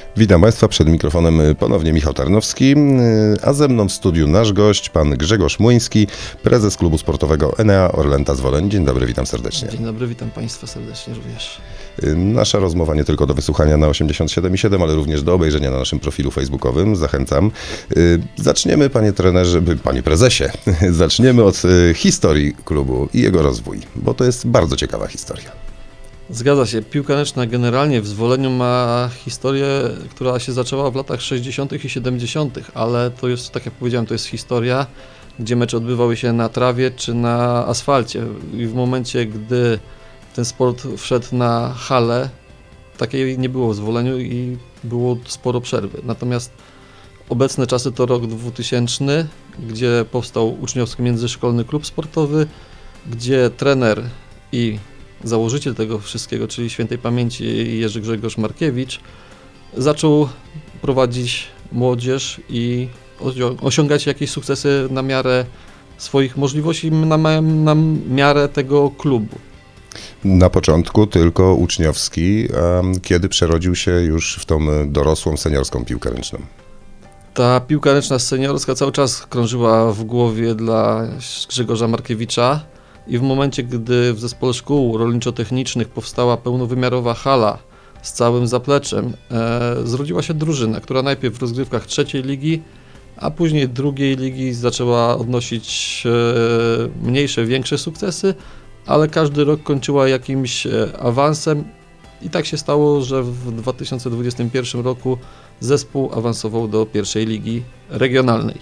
Witam Państwa, przed mikrofonem ponownie Michał Tarnowski, a ze mną w studiu nasz gość, pan Grzegorz Młyński, prezes klubu sportowego Enea Orlęta Zwolen. Dzień dobry, witam serdecznie. Dzień dobry, witam Państwa serdecznie również. Nasza rozmowa nie tylko do wysłuchania na 87,7, ale również do obejrzenia na naszym profilu facebookowym. Zachęcam. Zaczniemy, panie prezesie, zaczniemy od historii klubu i jego rozwój, bo to jest bardzo ciekawa historia. Zgadza się. Piłka ręczna generalnie w Zwoleniu ma historię, która się zaczęła w latach 60. i 70., ale to jest, tak jak powiedziałem, to jest historia, gdzie mecze odbywały się na trawie czy na asfalcie. I w momencie, gdy ten sport wszedł na halę, takiej nie było w Zwoleniu i było sporo przerwy. Natomiast obecne czasy to rok 2000, gdzie powstał uczniowski międzyszkolny klub sportowy, gdzie trener i założyciel tego wszystkiego, czyli świętej pamięci Jerzy Grzegorz Markiewicz, zaczął prowadzić młodzież i osiągać jakieś sukcesy na miarę swoich możliwości, na miarę tego klubu. Na początku tylko uczniowski, a kiedy przerodził się już w tą dorosłą, seniorską piłkę ręczną? Ta piłka ręczna seniorska cały czas krążyła w głowie dla Grzegorza Markiewicza i w momencie, gdy w zespole szkół rolniczo-technicznych powstała pełnowymiarowa hala z całym zapleczem, zrodziła się drużyna, która najpierw w rozgrywkach trzeciej ligi, a później drugiej ligi zaczęła odnosić mniejsze, większe sukcesy, ale każdy rok kończyła jakimś awansem i tak się stało, że w 2021 roku zespół awansował do pierwszej ligi regionalnej.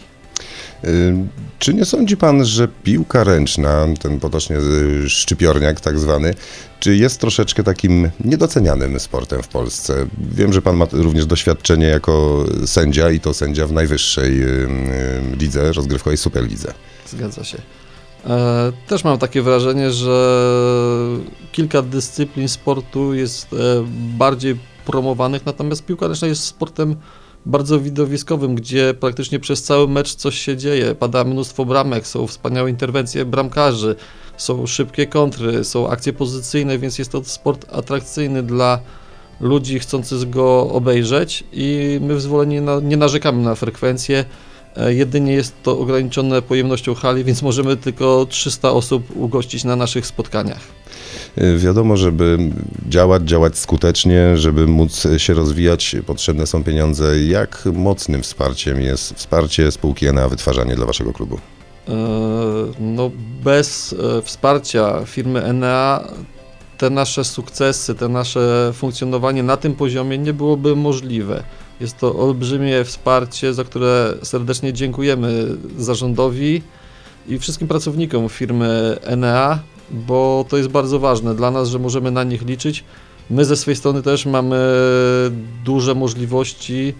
Czy nie sądzi pan, że piłka ręczna, ten potocznie szczypiorniak tak zwany, czy jest troszeczkę takim niedocenianym sportem w Polsce? Wiem, że pan ma również doświadczenie jako sędzia i to sędzia w najwyższej lidze, rozgrywkowej Superlidze. Zgadza się. Też mam takie wrażenie, że kilka dyscyplin sportu jest bardziej promowanych, natomiast piłka ręczna jest sportem bardzo widowiskowym, gdzie praktycznie przez cały mecz coś się dzieje. Pada mnóstwo bramek, są wspaniałe interwencje bramkarzy, są szybkie kontry, są akcje pozycyjne, więc jest to sport atrakcyjny dla ludzi chcących go obejrzeć i my w Zwoleniu nie narzekamy na frekwencję. Jedynie jest to ograniczone pojemnością hali, więc możemy tylko 300 osób ugościć na naszych spotkaniach. Wiadomo, żeby działać skutecznie, żeby móc się rozwijać, potrzebne są pieniądze. Jak mocnym wsparciem jest wsparcie spółki Enea Wytwarzanie dla waszego klubu? No, bez wsparcia firmy Enea te nasze sukcesy, te nasze funkcjonowanie na tym poziomie nie byłoby możliwe. Jest to olbrzymie wsparcie, za które serdecznie dziękujemy zarządowi i wszystkim pracownikom firmy Enea, bo to jest bardzo ważne dla nas, że możemy na nich liczyć. My ze swojej strony też mamy duże możliwości,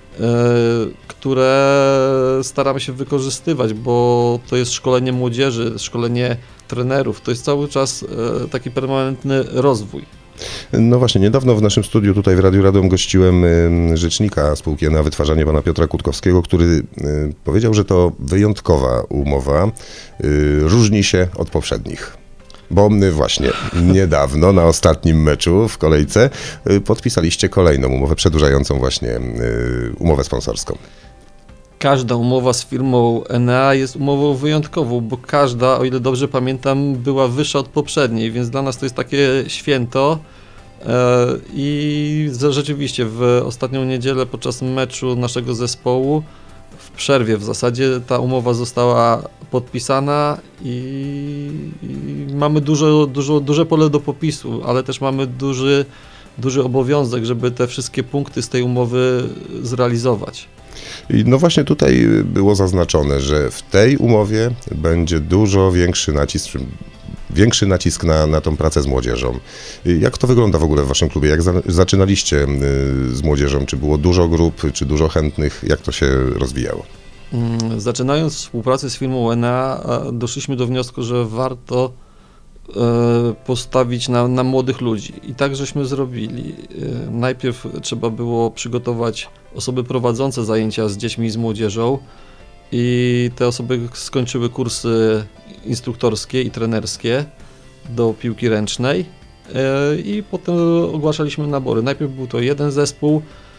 które staramy się wykorzystywać, bo to jest szkolenie młodzieży, szkolenie trenerów, to jest cały czas taki permanentny rozwój. No właśnie, niedawno w naszym studiu tutaj w Radiu Radom gościłem rzecznika spółki Enea Wytwarzanie, pana Piotra Kutkowskiego, który powiedział, że to wyjątkowa umowa, różni się od poprzednich. Bo właśnie niedawno, na ostatnim meczu w kolejce, podpisaliście kolejną umowę przedłużającą właśnie umowę sponsorską. Każda umowa z firmą Enea jest umową wyjątkową, bo każda, o ile dobrze pamiętam, była wyższa od poprzedniej, więc dla nas to jest takie święto. I rzeczywiście w ostatnią niedzielę podczas meczu naszego zespołu, w przerwie w zasadzie, ta umowa została podpisana i mamy duże pole do popisu, ale też mamy duży obowiązek, żeby te wszystkie punkty z tej umowy zrealizować. I no właśnie tutaj było zaznaczone, że w tej umowie będzie dużo większy nacisk na tą pracę z młodzieżą. Jak to wygląda w ogóle w waszym klubie? Jak zaczynaliście z młodzieżą? Czy było dużo grup, czy dużo chętnych? Jak to się rozwijało? Zaczynając współpracę z firmą Enea, doszliśmy do wniosku, że warto postawić na młodych ludzi. I tak żeśmy zrobili. Najpierw trzeba było przygotować osoby prowadzące zajęcia z dziećmi i z młodzieżą i te osoby skończyły kursy instruktorskie i trenerskie do piłki ręcznej i potem ogłaszaliśmy nabory. Najpierw był to jeden zespół,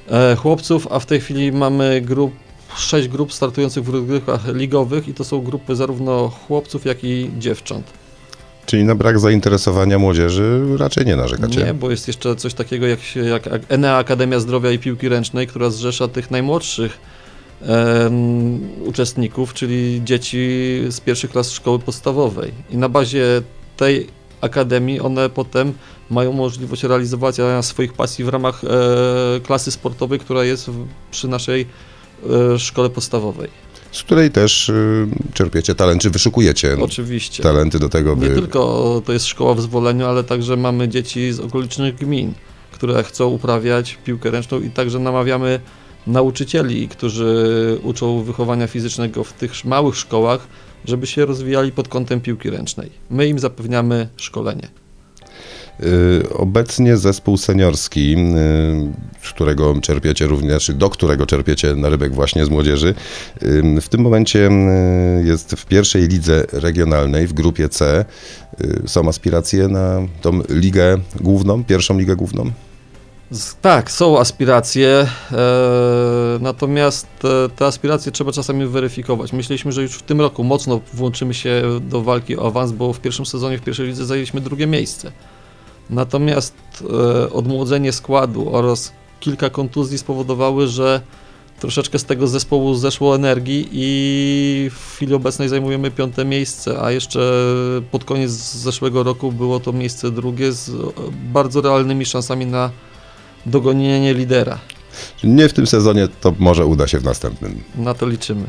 chłopców, a w tej chwili mamy 6 grup startujących w rozgrywkach ligowych i to są grupy zarówno chłopców, jak i dziewcząt. Czyli na brak zainteresowania młodzieży raczej nie narzekacie? Nie, bo jest jeszcze coś takiego jak Enea Akademia Zdrowia i Piłki Ręcznej, która zrzesza tych najmłodszych uczestników, czyli dzieci z pierwszych klas szkoły podstawowej. I na bazie tej akademii one potem mają możliwość realizowania swoich pasji w ramach klasy sportowej, która jest przy naszej szkole podstawowej. Z której też czerpiecie talent, czy wyszukujecie Oczywiście. talenty do tego, by... Nie tylko to jest szkoła w Zwoleniu, ale także mamy dzieci z okolicznych gmin, które chcą uprawiać piłkę ręczną i także namawiamy nauczycieli, którzy uczą wychowania fizycznego w tych małych szkołach, żeby się rozwijali pod kątem piłki ręcznej. My im zapewniamy szkolenie. Obecnie zespół seniorski, z którego czerpiecie również, do którego czerpiecie narybek właśnie z młodzieży, w tym momencie jest w pierwszej lidze regionalnej, w grupie C. Są aspiracje na tą ligę główną, pierwszą ligę główną? Tak, są aspiracje, natomiast te aspiracje trzeba czasami weryfikować. Myśleliśmy, że już w tym roku mocno włączymy się do walki o awans, bo w pierwszym sezonie w pierwszej lidze zajęliśmy 2. miejsce. Natomiast odmłodzenie składu oraz kilka kontuzji spowodowały, że troszeczkę z tego zespołu zeszło energii i w chwili obecnej zajmujemy 5. miejsce, a jeszcze pod koniec zeszłego roku było to miejsce 2. z bardzo realnymi szansami na dogonienie lidera. Nie w tym sezonie, to może uda się w następnym. Na to liczymy.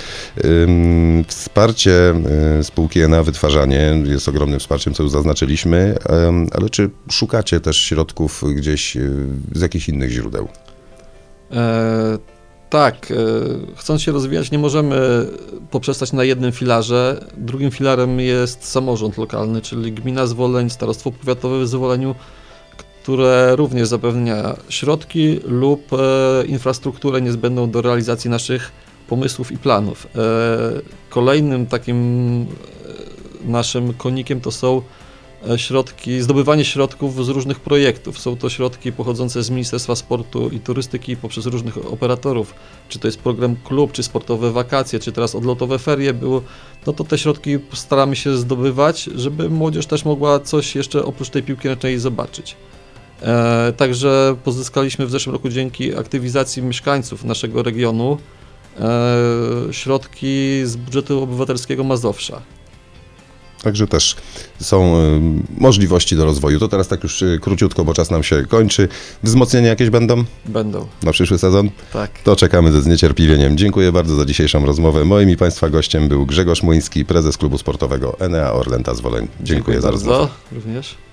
Wsparcie spółki Enea Wytwarzanie jest ogromnym wsparciem, co już zaznaczyliśmy, ale czy szukacie też środków gdzieś z jakichś innych źródeł? Tak, chcąc się rozwijać, nie możemy poprzestać na jednym filarze. Drugim filarem jest samorząd lokalny, czyli gmina Zwoleń, starostwo powiatowe w Zwoleniu, które również zapewnia środki lub infrastrukturę niezbędną do realizacji naszych pomysłów i planów. Kolejnym takim naszym konikiem to są zdobywanie środków z różnych projektów. Są to środki pochodzące z Ministerstwa Sportu i Turystyki poprzez różnych operatorów, czy to jest program klub, czy sportowe wakacje, czy teraz odlotowe ferie było, no to te środki staramy się zdobywać, żeby młodzież też mogła coś jeszcze oprócz tej piłki ręcznej zobaczyć. Także pozyskaliśmy w zeszłym roku dzięki aktywizacji mieszkańców naszego regionu środki z budżetu obywatelskiego Mazowsza. Także też są możliwości do rozwoju. To teraz tak już króciutko, bo czas nam się kończy. Wzmocnienia jakieś będą Będą. na przyszły sezon? Tak. To czekamy ze zniecierpliwieniem. Dziękuję bardzo za dzisiejszą rozmowę. Moim i Państwa gościem był Grzegorz Młyński, prezes klubu sportowego Enea Orlęta Zwoleń. Dziękuję za rozmowę. Również.